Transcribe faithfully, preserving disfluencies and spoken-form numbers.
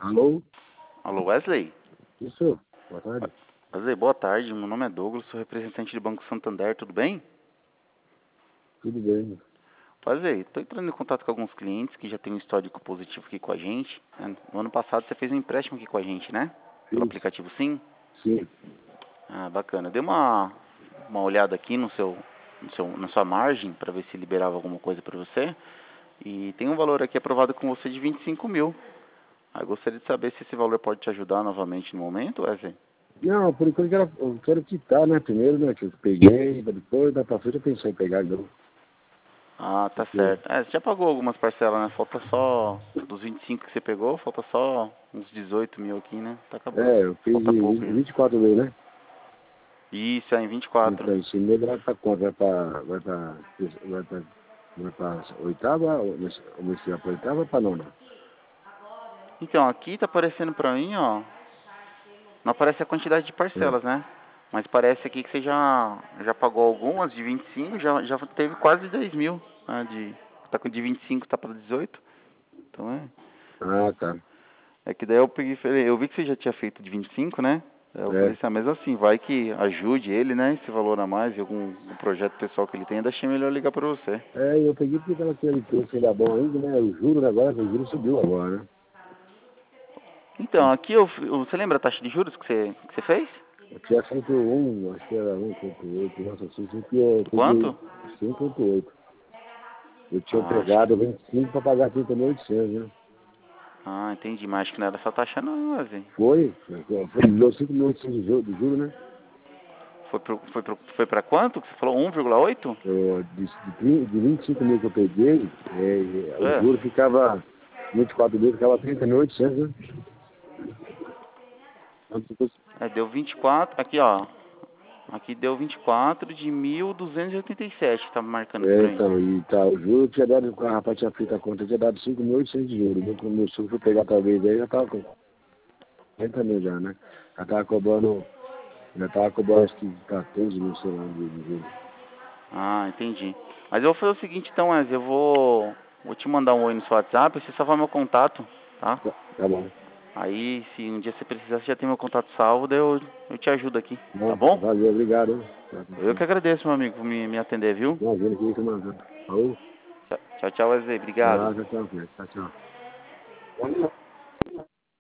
Alô? Alô, Wesley? Isso? Boa tarde. Wesley, boa tarde. Meu nome é Douglas, sou representante do Banco Santander, tudo bem? Tudo bem? Wesley, estou entrando em contato com alguns clientes que já têm um histórico positivo aqui com a gente. né? No ano passado você fez um empréstimo aqui com a gente, né? Pelo Isso. aplicativo Sim? Sim. Ah, bacana. Dei uma, uma olhada aqui no seu, no seu, na sua margem para ver se liberava alguma coisa para você. E tem um valor aqui aprovado com você de vinte e cinco mil. Ah, eu gostaria de saber se esse valor pode te ajudar novamente no momento, Wesley. Não, por enquanto eu quero, eu quero quitar, né? Primeiro, né? Que eu peguei, depois da pra frente eu pensei em pegar, não. Ah, tá Porque, certo. É, você já pagou algumas parcelas, né? Falta só, dos vinte e cinco que você pegou, falta só uns dezoito mil aqui, né? Tá acabando. é, eu fiz Falta em pouco já. vinte e quatro mil, né? Isso, é em vinte e quatro. Então, esse mês vai pra quanto? Vai pra, vai pra, vai pra, vai pra oitava, ou nesse- ou nesse vai pra oitava ou pra nona? Então, aqui tá aparecendo pra mim, ó, não aparece a quantidade de É. parcelas, né? Mas parece aqui que você já, já pagou algumas de vinte e cinco, já, já teve quase dez mil, né? De, tá com de vinte e cinco, tá pra dezoito. Então é. Ah, tá. É que daí eu peguei, e falei, eu vi que você já tinha feito de vinte e cinco, né? Aí eu falei É. assim, ah, mesmo assim, vai que ajude ele, né? Esse valor a mais, e algum um projeto pessoal que ele tem, ainda achei melhor ligar pra você. É, eu peguei porque tava aquele preço ainda bom ainda, né? O juro agora, o juro subiu agora, né? Então, aqui eu, eu- você lembra a taxa de juros que você, que você fez? Eu tinha feito um, acho que era um ponto oito, nossa, assim, que eu peguei Quanto? cinco ponto oito. Eu tinha Ah, acho que. pegado vinte e cinco para pagar trinta mil e oitocentos, né? Ah, entendi, mas acho que não era essa taxa não, assim. Foi, foi, foi deu cinco mil e oitocentos de juro, de juro, né? Foi, pro, foi, pro, foi pra quanto? Que você falou um vírgula oito? Eu, de, de, trinta de vinte e cinco mil que eu peguei, é, o É, juro ficava, vinte e quatro mil ficava trinta mil e oitocentos, né? Então, tipo, é, deu vinte e quatro, aqui ó, aqui deu vinte e quatro de mil duzentos e oitenta e sete, tá marcando aqui é, pra mim. então, e tá, o juro tinha dado, o rapaz tinha feito a conta, tinha dado cinco mil e oitocentos de juro. Então, quando eu fui pegar talvez aí, já tava com quarenta mil já, né? Já tava cobrando. Já tava cobrando acho que quatorze mil, sei lá, de, de juro. Ah, entendi. Mas eu vou fazer o seguinte então, Wesley, eu vou, vou te mandar um oi no seu WhatsApp, você salvar meu contato, tá? Tá, tá bom. Aí, se um dia você precisar, você já tem meu contato salvo, daí eu, eu te ajudo aqui, tá Bom, bom? valeu, obrigado, hein? Tá, Eu que agradeço, meu amigo, por me, me atender, viu? imagina que isso, mano. Falou? Tchau, tchau, tchau, Wesley, obrigado. Ah, tchau, tchau, tchau, tchau.